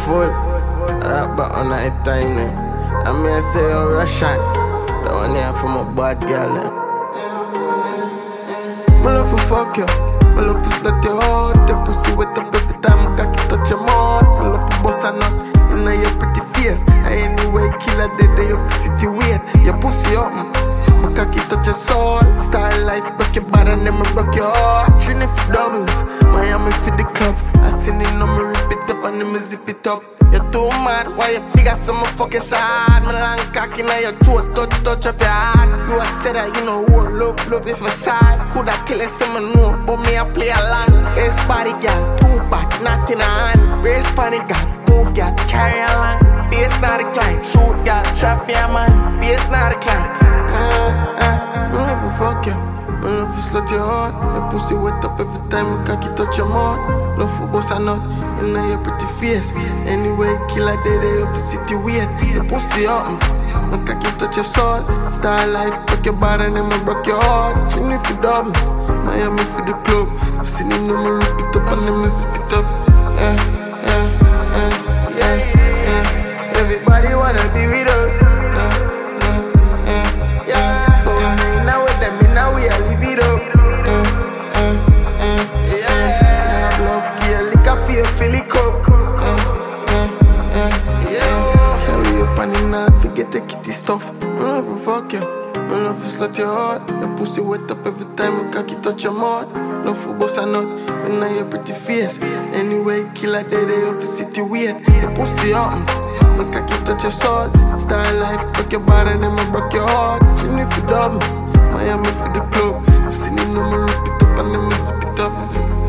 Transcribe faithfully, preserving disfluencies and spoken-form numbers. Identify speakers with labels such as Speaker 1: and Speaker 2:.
Speaker 1: full. I but on night time then. I mean I say oh Russian. That one here from a bad girl then. My love for fuck you. My love for slut your heart. The pussy wet up every time I cocky touch your mouth. My love for boss and not in your pretty face. I anyway kill a dead day of city weight. Your pussy up, my cocky touch your soul. Star life break your body and then me broke your heart. Trini for doubles, Miami for the clubs. I seen it on me rip it up and then me zip it up. You're too mad, why you figure some fuck your side? Me long cocky now your throat touch touch up your heart. You a said that you know who love love if a side. Coulda kill it some know, but me I play along. Ace body girl, too bad, not in a hand. Race panic girl, move girl, carry along. Face not a climb, shoot girl, trap your man. Face not a climb. Uh, uh, me love to fuck you, me love to slut your heart. Your pussy wet up every time my cocky touch your mouth. Love for boss and not in your pretty face. Anyway, kill a day they up city weird. Your pussy up, my cocky touch your soul. Starlight, break your body and then me broke your heart. Trini for doubles, Miami for the club. I've seen him, me rip it up and then me zip it up. Yeah, yeah, yeah, yeah, yeah. Everybody wanna be with us. Yeah, yeah, yeah, yeah. But when we now with them, me now we are live it up. Yeah, yeah, yeah, yeah. Now love gear, lick a feel, feel it up. Yeah, yeah, yeah, yeah. Carry up on the night, forget the kitty stuff. I love to fuck you, I love to slut your heart. Your pussy wet up every time my cocky touch your mouth. Love for boss and not, and now your pretty face. Anyway, kill a day they up city weird. Your pussy up, my cocky touch your soul. Starlight, break your body and then me broke your heart. Trini for doubles, Miami for the club. I've seen him, no me rip it up and then me zip it up.